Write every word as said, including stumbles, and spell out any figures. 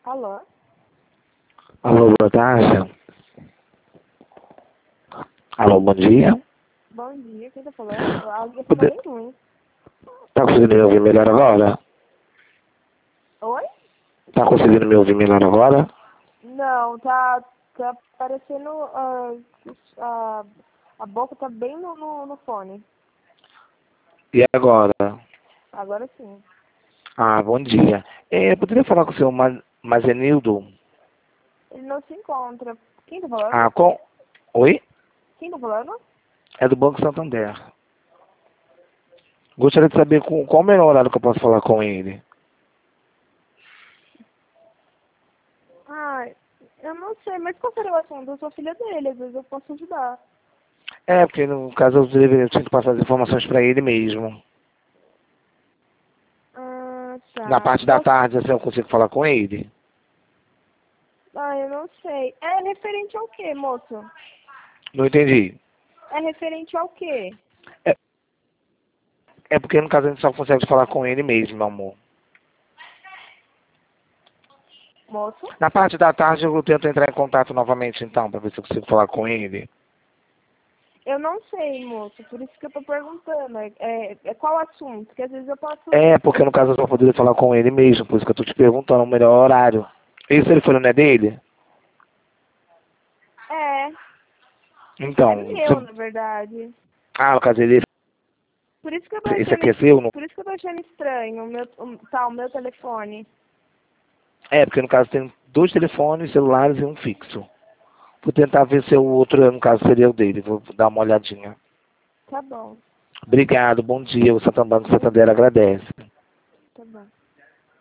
Alô? Alô, boa tarde. Alô, bom dia. Bom dia, quem tá falando? A ligação tá Poder- bem ruim. Tá conseguindo me ouvir melhor agora? Oi? Tá conseguindo me ouvir melhor agora? Não, tá, tá parecendo... ah, ah, a boca tá bem no, no, no fone. E agora? Agora sim. Ah, bom dia. É, eu poderia falar com o senhor Ma Mazenildo? Ele não se encontra. Quem tá falando? Ah, com... Oi? Quem tá falando? É do Banco Santander. Gostaria de saber com, qual o melhor horário que eu posso falar com ele. Ah, eu não sei, mas qual seria o assunto? Eu sou filha dele, às vezes eu posso ajudar. É, porque no caso eu deveria eu tinha que passar as informações para ele mesmo. Ah, Na tá. parte da Posso... tarde, assim, eu consigo falar com ele? Ah, eu não sei. É referente ao quê, moço? Não entendi. É referente ao quê? É, é porque no caso a gente só consegue falar com ele mesmo, meu amor. Moço? Na parte da tarde eu tento entrar em contato novamente então, para ver se eu consigo falar com ele. Eu não sei, moço, por isso que eu tô perguntando. É, é, é qual assunto? Porque às vezes eu posso... É, porque no caso eu só poderia falar com ele mesmo, por isso que eu tô te perguntando o melhor horário. Esse telefone não é dele? É, é Então, meu, você... na verdade. Ah, no caso ele... Por isso que eu tô Esse achando, aqui é seu? Não... por isso que eu tô achando estranho o meu, o, tá, o meu telefone. É, porque no caso tem dois telefones, celulares e um fixo. Vou tentar ver se o outro, no caso, seria o dele. Vou dar uma olhadinha. Tá bom. Obrigado, bom dia. O Santander Santander agradece.